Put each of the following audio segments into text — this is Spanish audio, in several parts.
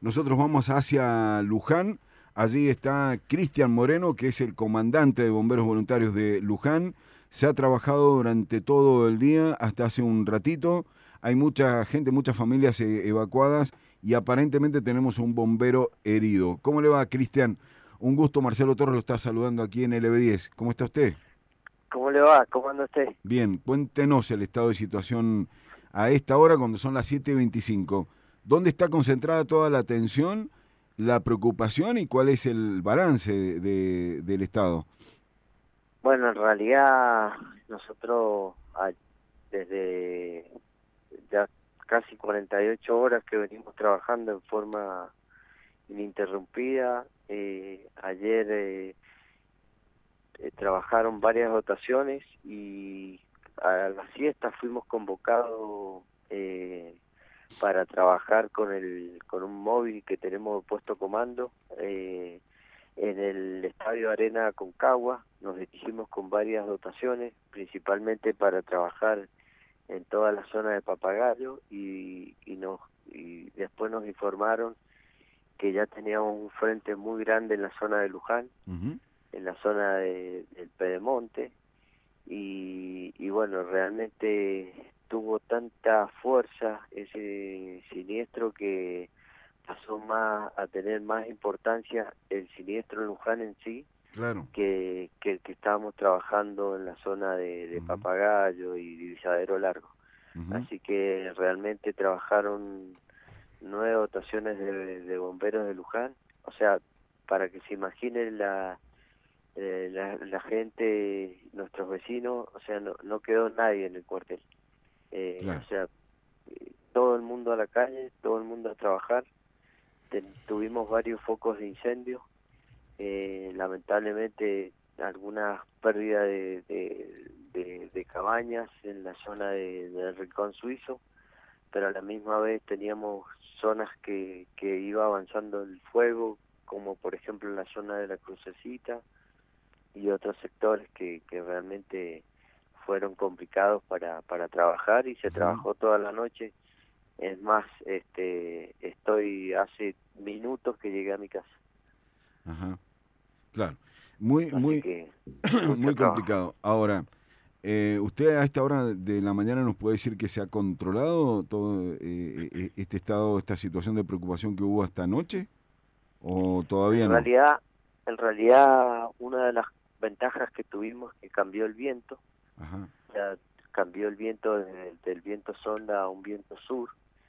nosotros vamos hacia Luján. Allí está Cristian Moreno, que es el comandante de Bomberos Voluntarios de Luján. Se ha trabajado durante todo el día, hasta hace un ratito. Hay mucha gente, muchas familias evacuadas y aparentemente tenemos un bombero herido. ¿Cómo le va, Cristian? Un gusto, Marcelo Torres lo está saludando aquí en LB10. ¿Cómo está usted? ¿Cómo le va? ¿Cómo anda usted? Bien, cuéntenos el estado de situación a esta hora cuando son las 7:25. ¿Dónde está concentrada toda la atención, la preocupación y cuál es el balance del estado? Bueno, en realidad nosotros desde ya casi 48 horas que venimos trabajando en forma ininterrumpida. Ayer trabajaron varias dotaciones y a la siesta fuimos convocados para trabajar con un móvil que tenemos puesto comando. En el Estadio Arena Aconcagua nos dirigimos con varias dotaciones, principalmente para trabajar en toda la zona de Papagayo y después nos informaron que ya teníamos un frente muy grande en la zona de Luján, Ujú. en la zona del Pedemonte, y bueno, realmente tuvo tanta fuerza ese siniestro que pasó más a tener más importancia el siniestro en Luján en sí Claro. que el que estábamos trabajando en la zona de Ujú, Papagayo y Divisadero Largo. ujú. Así que realmente trabajaron 9 dotaciones de bomberos de Luján. O sea, para que se imaginen la gente, nuestros vecinos, o sea, no quedó nadie en el cuartel. O Claro. sea, todo el mundo a la calle, todo el mundo a trabajar. Tuvimos varios focos de incendio, lamentablemente algunas pérdidas de cabañas en la zona del Rincón Suizo, pero a la misma vez teníamos zonas que iba avanzando el fuego, como por ejemplo en la zona de la Crucecita y otros sectores que realmente fueron complicados para trabajar y se Ujú. trabajó toda la noche. Es más, estoy hace minutos que llegué a mi casa, Ajá. Claro. Muy, así muy, que mucho muy trabajo. complicado. Ahora, ¿usted a esta hora de la mañana nos puede decir que se ha controlado todo este estado, esta situación de preocupación que hubo hasta anoche? ¿O En todavía no? realidad, en realidad una de las ventajas que tuvimos que cambió el viento, Ajá. o sea, cambió el viento del viento sonda a un viento sur,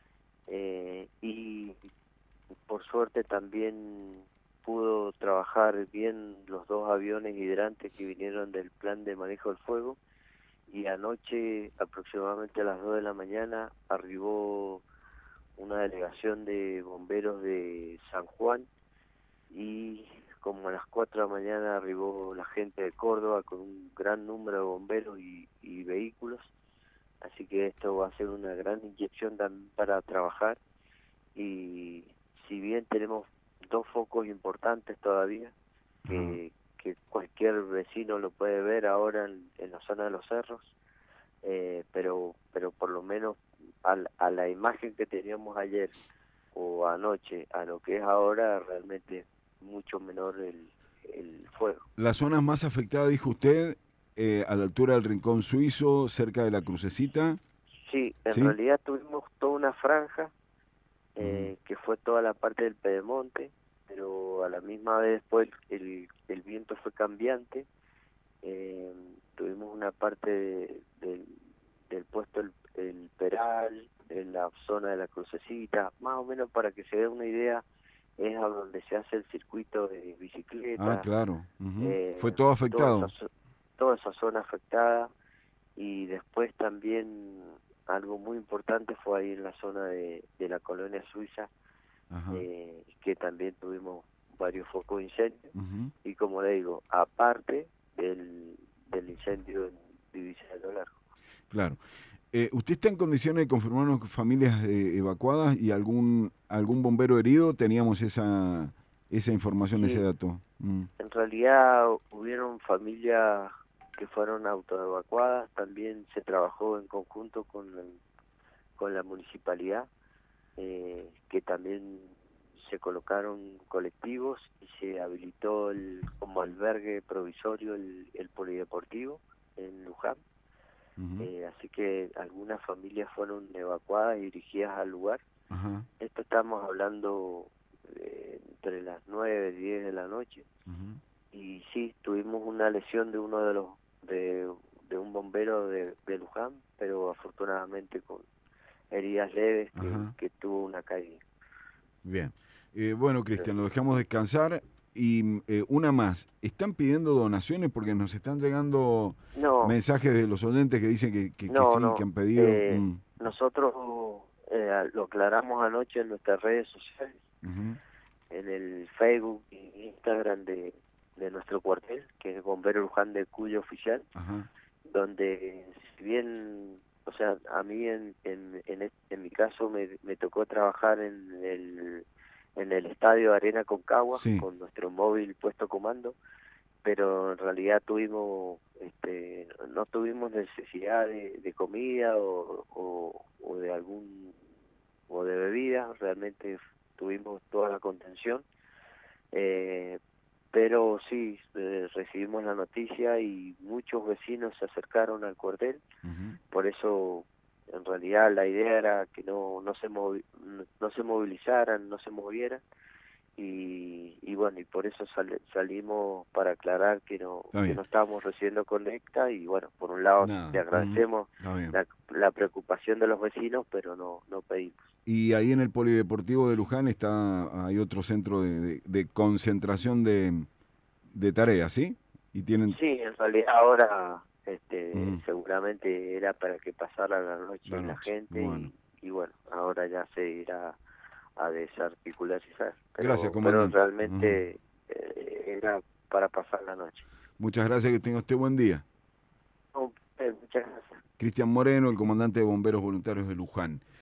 y por suerte también pudo trabajar bien los dos aviones hidrantes que vinieron del plan de manejo del fuego, y anoche aproximadamente a las 2 de la mañana arribó una delegación de bomberos de San Juan, y como a las 4 de la mañana arribó la gente de Córdoba con un gran número de bomberos y vehículos. Así que esto va a ser una gran inyección también para trabajar, y si bien tenemos dos focos importantes todavía, Ajá. que cualquier vecino lo puede ver ahora en la zona de los cerros, pero por lo menos a la imagen que teníamos ayer o anoche a lo que es ahora, realmente mucho menor el fuego. Las zonas más afectadas, dijo usted, a la altura del Rincón Suizo, cerca de la Crucecita, Sí, en ¿sí? realidad tuvimos toda una franja, Ujú. que fue toda la parte del Pedemonte, pero a la misma vez después el viento fue cambiante. eh, Tuvimos una parte del puesto el Peral, en la zona de la Crucecita, más o menos para que se dé una idea, es a donde se hace el circuito de Ah, bicicleta, claro. Ujú. Fue eh, todo toda esa, afectado. toda esa zona afectada. Y después también algo muy importante fue ahí en la zona de la colonia suiza, Ajá. que también tuvimos varios focos de incendio, Ujú. y como le digo, aparte del incendio en Divisa de lo Largo. Claro. ¿Usted está en condiciones de confirmarnos familias evacuadas y algún bombero herido? Teníamos esa información, ese Sí, dato. Mm. en realidad hubieron familias que fueron autoevacuadas, también se trabajó en conjunto con la municipalidad, que también colocaron colectivos y se habilitó como albergue provisorio el polideportivo en Luján. Así que algunas familias fueron evacuadas y dirigidas al lugar. Ajá. Esto estamos hablando entre las 9 y 10 de la noche. Y sí, tuvimos una lesión de uno de los de un bombero de Luján, pero afortunadamente con heridas leves que tuvo una caída. Bien. Bueno, Cristian, lo dejamos descansar. Y una más, ¿están pidiendo donaciones? Porque nos están llegando mensajes de los oyentes que dicen que sí, que han pedido. Nosotros lo aclaramos anoche en nuestras redes sociales, en el Facebook e Instagram de nuestro cuartel, que es Bombero Luján de Cuyo Oficial, donde si bien, o sea, a mí en mi caso me tocó trabajar en el estadio Arena Concagua, con nuestro móvil puesto comando, pero en realidad no tuvimos necesidad de comida o de bebidas. Realmente tuvimos toda la contención, pero sí, recibimos la noticia y muchos vecinos se acercaron al cuartel. Por eso en realidad la idea era que no se movilizaran, no se movieran, y bueno, y por eso salimos para aclarar que no estábamos recibiendo colecta. Y bueno, por un lado le agradecemos la preocupación de los vecinos, pero no pedimos. Y ahí en el Polideportivo de Luján hay otro centro de concentración de tareas, ¿sí? Y tienen... Sí, en realidad ahora seguramente era para que pasara la noche la gente. Bueno. Y bueno, ahora ya se irá a desarticularizar. Gracias, comandante. Pero realmente era para pasar la noche. Muchas gracias, que tenga usted buen día. Muchas gracias. Cristian Moreno, el comandante de Bomberos Voluntarios de Luján.